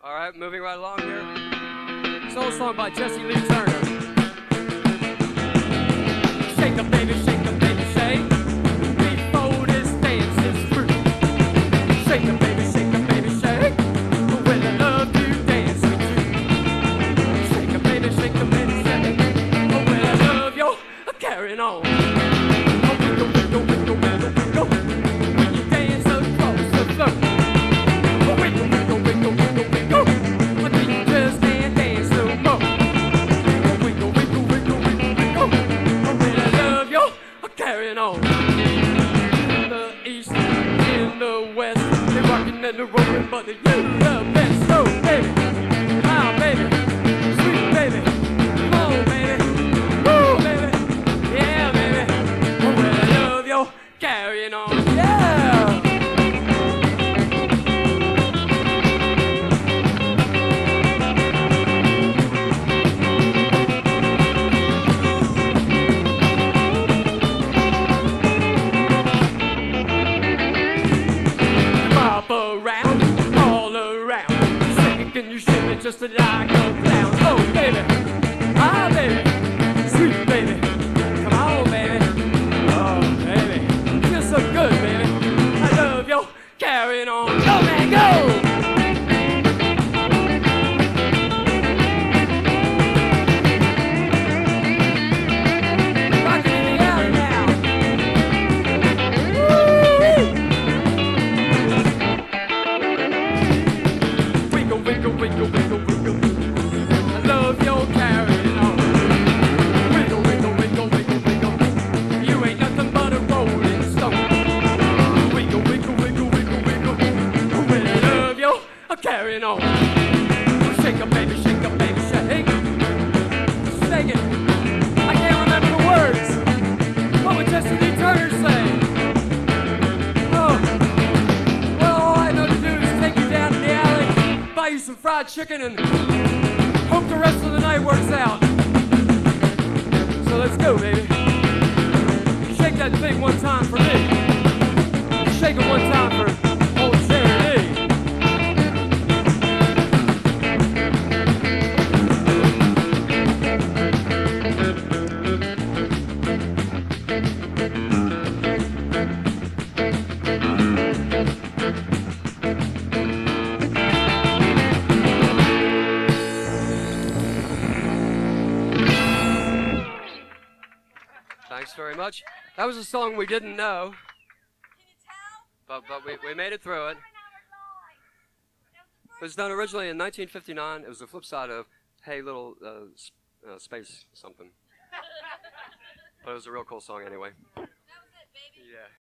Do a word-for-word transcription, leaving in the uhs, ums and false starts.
All right, moving right along here. It's an old song by Jesse Lee Turner. Shake a baby, shake a baby, shake. Before this dance is through. Shake a baby, shake a baby, shake. When I love you, dance with you. Shake a baby, shake a baby, shake. When I love you, carrying on. Oh, wiggle, wiggle, wiggle, wiggle, wiggle. When you dance across the floor. Oh, wiggle, wiggle, wiggle, wiggle, wiggle. I think you just can't dance no more. Oh, wiggle, wiggle, wiggle, wiggle, wiggle. Oh, when I love you, I'm carrying on. In the east, in the west, they're rocking and they're rolling, but they you the best. Oh, baby, ah, baby, sweet baby, come on, baby, woo, baby, yeah, baby. Oh, when I love you, carrying on, yeah. Pop around, all around. Sing, can you shimmy just like a clown? Oh, baby, ah, baby, sweet baby, come on, baby. Oh, baby, you're so good, baby. I love you, carrying on. Go, man, go! Rockin' in the alley now. Woo-wee! Wiggle, wiggle, wiggle, wiggle, wiggle. I love your carrying on. Wiggle, wiggle, wiggle, wiggle, wiggle. You ain't nothing but a rolling stone. Wiggle, wiggle, wiggle, wiggle, wiggle. When I love you, I'm carrying on. Shake a baby, shake a baby, shake. Shake it. I can't remember the words. What would Jesse Lee Turner say? Oh. Well, all I know to do is take you down to the alley, buy you some fried chicken, and hope the rest of the night works out. So let's go, baby. Shake that thing one time for me. Shake it one time for old Jerry Lee. Thanks very much. That was a song we didn't know, but but we, we made it through it. It was done originally in nineteen fifty-nine. It was the flip side of Hey Little uh, sp- uh, Space something. But it was a real cool song anyway. That was it, baby. Yeah.